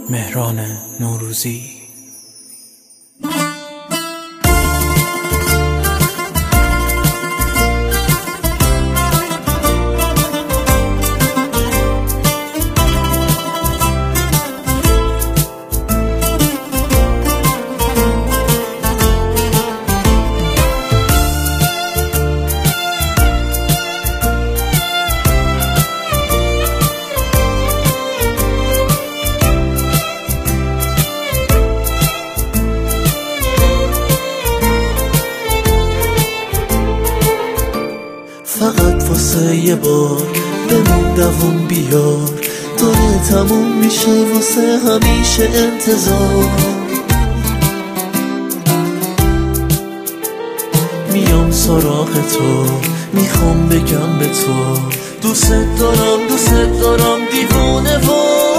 مهران نوروزی. فقط واسه یه بار بمون دووم بیار، داره تموم میشه واسه همیشه انتظار. میام سراغ تو، میخوام بگم به تو دوست دارم دوست دارم دیوونه و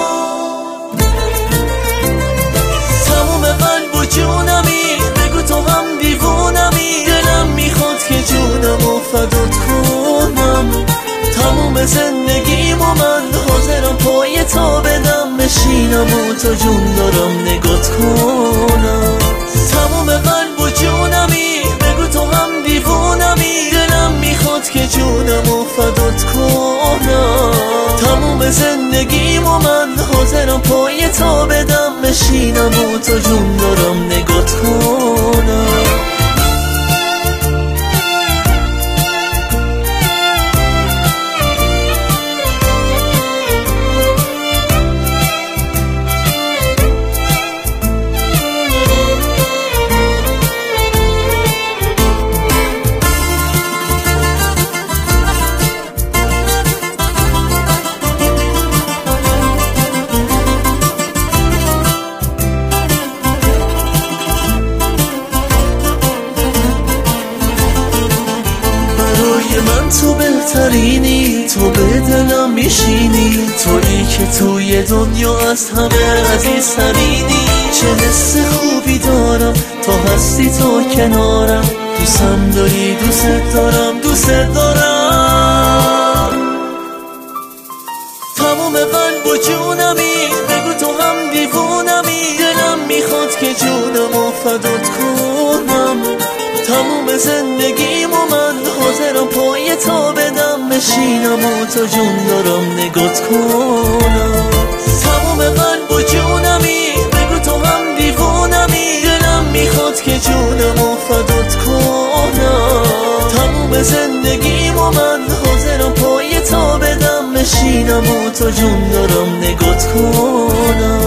تموم قلب و جونمی، بگو تو هم دیوونمی. دلم میخواد که جونمو فدات کنم، تموم زندگیمو من حاضرم پای تو بدم، بشینم و تا جون دارم نگات کنم. تموم قلب و جونمی، بگو تو هم دیوونمی. دلم میخواد که جونمو فدات کنم، تموم زندگیمو من حاضرم پای تو بدم، بشینم و تا جون دارم نگات کنم. من تو بهترینی، تو به دلم میشینی، تویی که توی دنیا از همه عزیزترینی. چه حس خوبی دارم تا هستی تو کنارم، دوستم داری دوست دارم دوست دارم. تموم قلب و جونمی، بگو تو هم دیوونمی. دلم میخواد که جونمو فدات کنم، تموم زندگیمو من حاضرم پای تو بدم، بشینم و تا جون دارم نگات کنم. تموم قلب و جونمی، بگو تو هم دیوونمی. دلم میخواد که جونمو فدات کنم، تموم زندگیمو من حاضرم پای تو بدم، بشینم و تا جون دارم نگات کنم.